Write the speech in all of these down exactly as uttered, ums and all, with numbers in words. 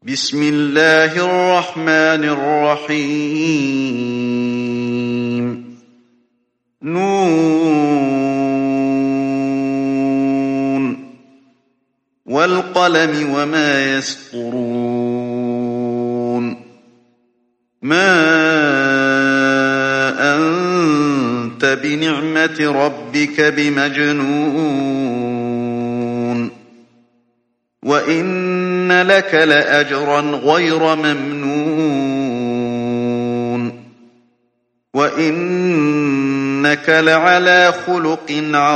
بسم الله الرحمن الرحيم نون والقلم وما يسطرون ما أنت بنعمة ربك بمجنون وإن لك لأجرا غير ممنون وإنك لعلى خلق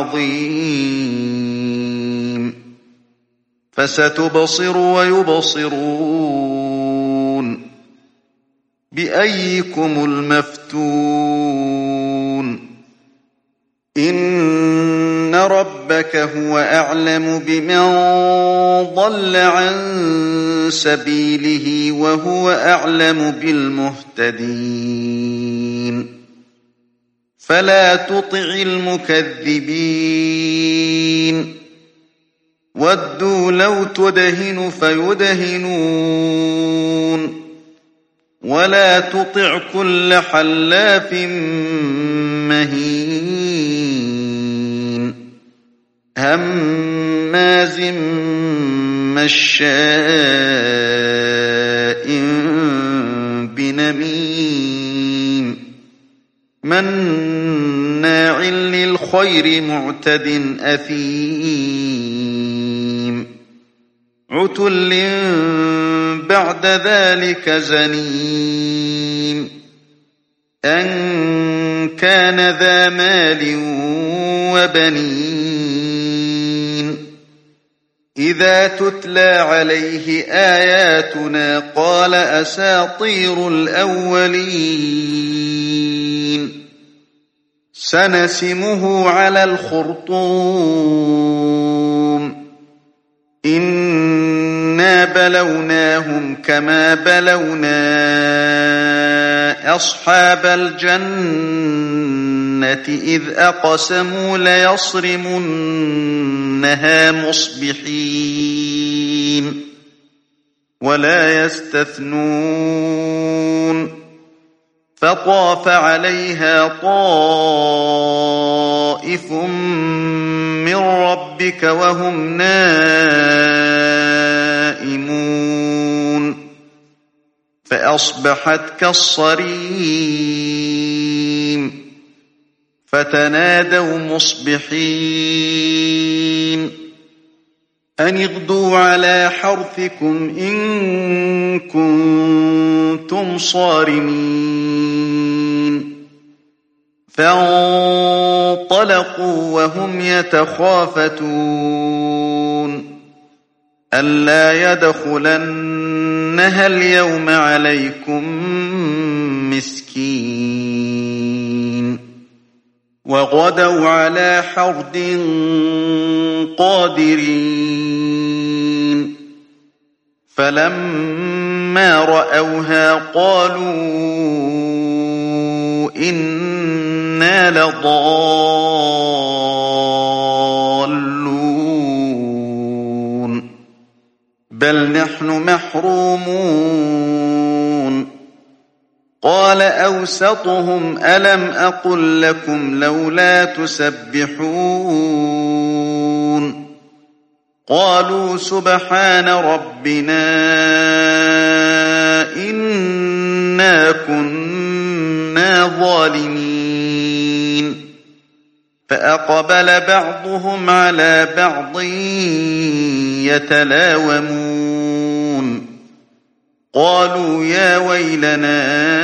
عظيم فستبصر ويبصرون بأيكم المفتون إن ربك هو أعلم بمن ضل عن سبيله وهو أعلم بالمهتدين فلا تطع المكذبين ودوا لو تدهن فيدهنون ولا تطع كل حلاف مهين هماز مشاء بنميم مناع للخير معتد أثيم عتل بعد ذلك زنيم أن كان ذا مال وبنين إذا تتلى عليه آياتنا قال أساطير الأولين سنسمه على الخرطوم إنا بلوناهم كما بلونا أصحاب الجنة إذ أقسموا ليصرمنها مصبحين ولا يستثنون فطاف عليها طائف من ربك وهم نائمون فأصبحت كالصريم فتنادوا مصبحين أن اغدوا على حرثكم إن كنتم صارمين فانطلقوا وهم يتخافتون ألا يدخلنها اليوم عليكم مسكين وغدوا على حرد قادرين فلما رأوها قالوا إنا لضالون بل نحن محرومون قال أوسطهم ألم أقل لكم لولا تسبحون قالوا سبحان ربنا إنا كنا ظالمين فأقبل بعضهم على بعض يتلاومون قالوا يا ويلنا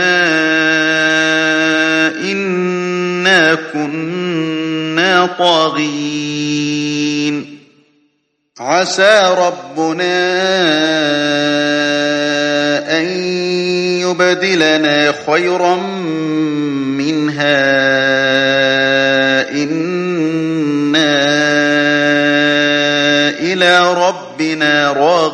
إنا كنا طاغين عسى ربنا أن يبدلنا خيرا منها إنا إلى ربنا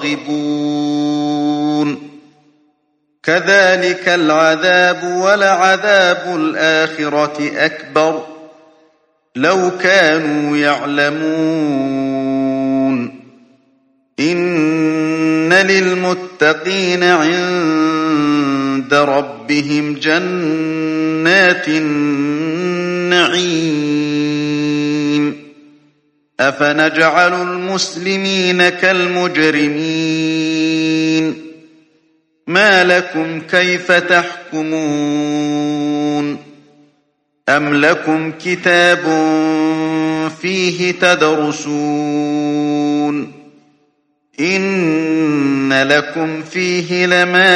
راغبون كذلك العذاب ولعذاب الآخرة أكبر لو كانوا يعلمون إن للمتقين عند ربهم جنات النعيم أفنجعل المسلمين كالمجرمين ما لكم كيف تحكمون أم لكم كتاب فيه تدرسون إن لكم فيه لما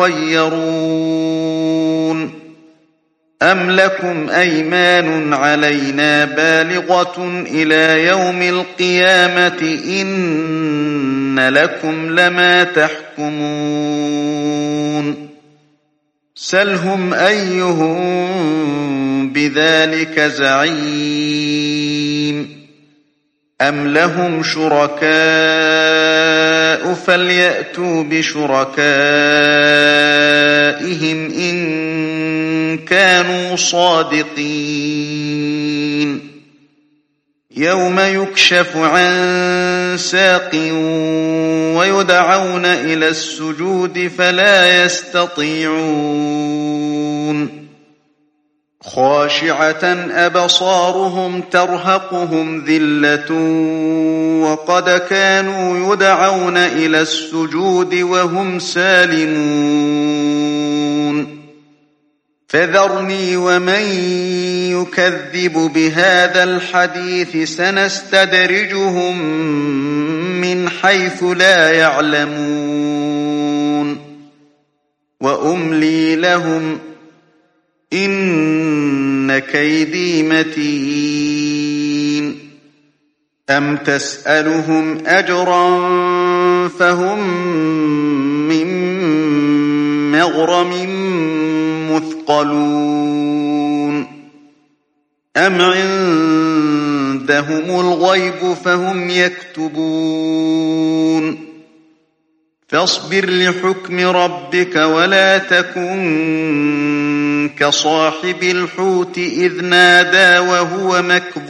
تخيرون أم لكم أيمان علينا بالغة إلى يوم القيامة إن لكم لما تحكمون سلهم أيهم بذلك زعيم أم لهم شركاء فليأتوا بشركائهم إن كانوا صادقين يوم يكشف عن ساق ويدعون إلى السجود فلا يستطيعون خاشعة أبصارهم ترهقهم ذلة وقد كانوا يدعون إلى السجود وهم سالمون فذرني ومن يكذب بهذا الحديث سنستدرجهم من حيث لا يعلمون وأملي لهم إن كيدي متين أم تسألهم أجرا فهم من مغرم مثقلون أم عندهم الغيب فهم يكتبون فاصبر لحكم ربك ولا تكن كصاحب الحوت إذ نادى وهو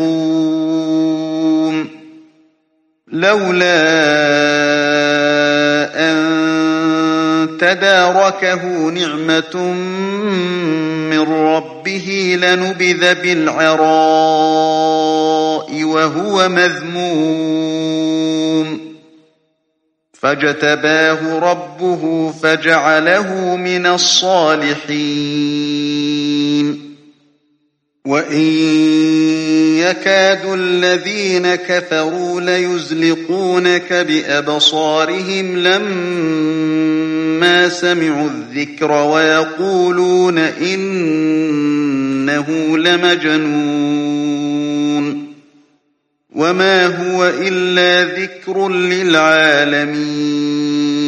مكظوم لولا أن تداركه نعمة من ربه لنبذ بالعراء وهو مذموم فاجتباه ربه فجعله من الصالحين وإن يكاد الذين كفروا ليزلقونك بأبصارهم لما سمعوا الذكر ويقولون إنه لمجنون وما هو إلا ذكر للعالمين